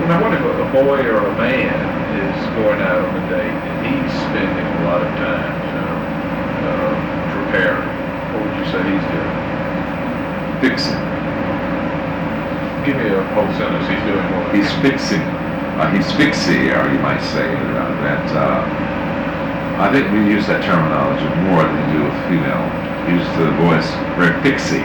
Now, what if a boy or a man is going out on a date and he's spending a lot of time, preparing? What would you say he's doing? Fixing. Give me a whole sentence. He's doing what? He's fixing. He's fixie, or you might say that. I think we use that terminology more than we do with female. Use the voice very fixie.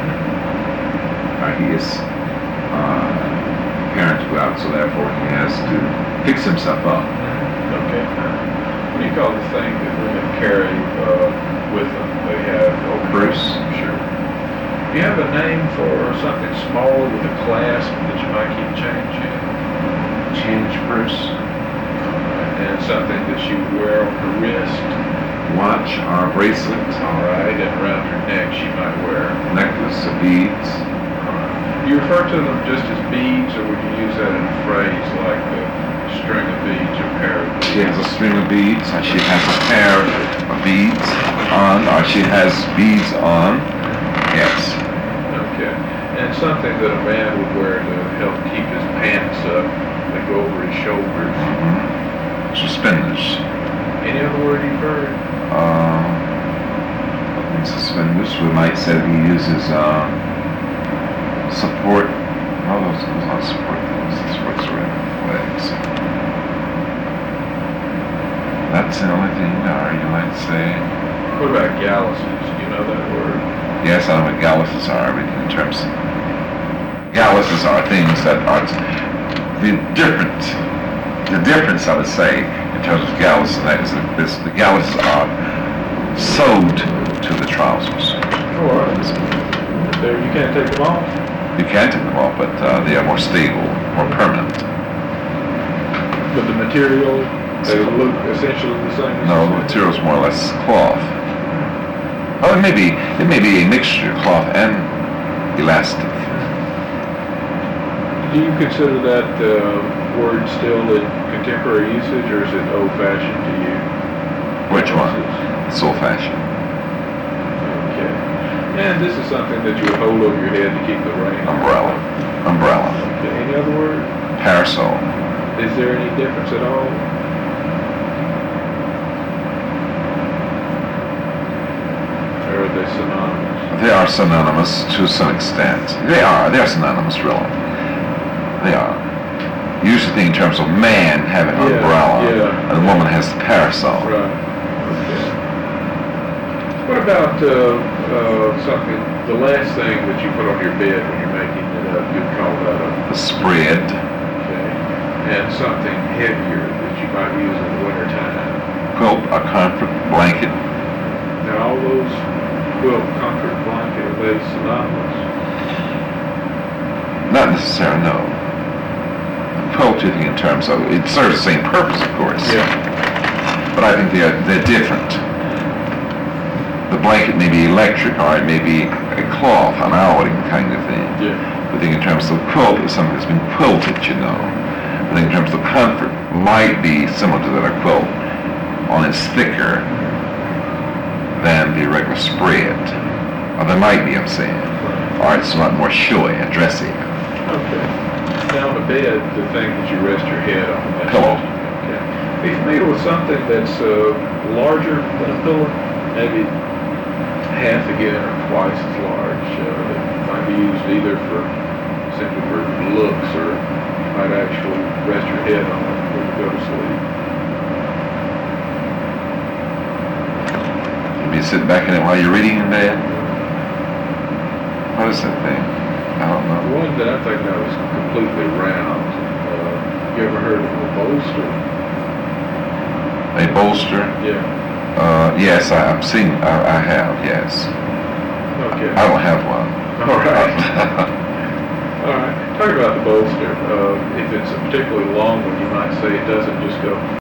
He is preparing to go out, so therefore he has to fix himself up. Okay. What do you call the thing that women carry with them? They have Purse. Sure. Do you have a name for something small with a clasp that you might keep change in? Change purse. And something that she would wear on her wrist? Watch or bracelet. All right. And around her neck she might wear? Necklace of beads. Do you refer to them just as beads, or would you use that in a phrase like a string of beads or pair of beads? She has a string of beads, or she has a pair of beads on, or she has beads on. Yes. Okay. And something that a man would wear to help keep his pants up, that go over his shoulders. Suspenders. Any other word you've heard? Suspenders. We might say that he uses support. No, those not support things. Supports around legs. That's the only thing, or you might say. What about galluses? Do you know that word? Yes, I know what galluses are. In terms, galluses are things that are the difference, I would say, in terms of galluses, and that is that the galluses are sewed to the trousers. Oh, all right. There, you can't take them off? You can take them off, but they are more stable, more permanent. But the material, they look essentially the same? No, the material is more or less cloth. Oh, it may be a mixture of cloth and elastic. Do you consider that word still in contemporary usage, or is it old-fashioned to you? Which one? It's old-fashioned. Okay. And this is something that you would hold over your head to keep the rain. Umbrella. Okay. Any other word? Parasol. Is there any difference at all? Or are they synonymous? They are synonymous to some extent. They are synonymous, really. They are. You usually think in terms of man having an umbrella, and the woman has the parasol. Right. Okay. What about something, the last thing that you put on your bed when you're making it up, you'd call that the spread. Okay. And something heavier that you might use in the wintertime? Quilt, a comfort blanket. Now all those quilt, comfort, blanket, are they synonymous? Not necessarily, no. Quilt, you think in terms of, it serves the same purpose, of course. Yeah. But I think they're different. The blanket may be electric, or it may be a cloth, an outing kind of thing. Yeah. I think in terms of the quilt, it's something that's been quilted, you know. I think in terms of comfort, might be similar to that a quilt, only it's thicker than the regular spread. Or there might be, I'm saying. Or it's a lot more showy and dressy. Okay. Now on the bed, the thing that you rest your head on. Pillow. Okay. Be familiar with something that's larger than a pillow, maybe half again or twice as large. That might be used either simply for looks, or you might actually rest your head on it when you go to sleep. You'd be sitting back in it while you're reading in bed. What is that thing? I don't know. The one that I think of is completely round. You ever heard of a bolster? A bolster? Yeah. Yes, I've seen. I have. Yes. Okay. I don't have one. All right. All right. Talk about the bolster. If it's a particularly long one, you might say it doesn't just go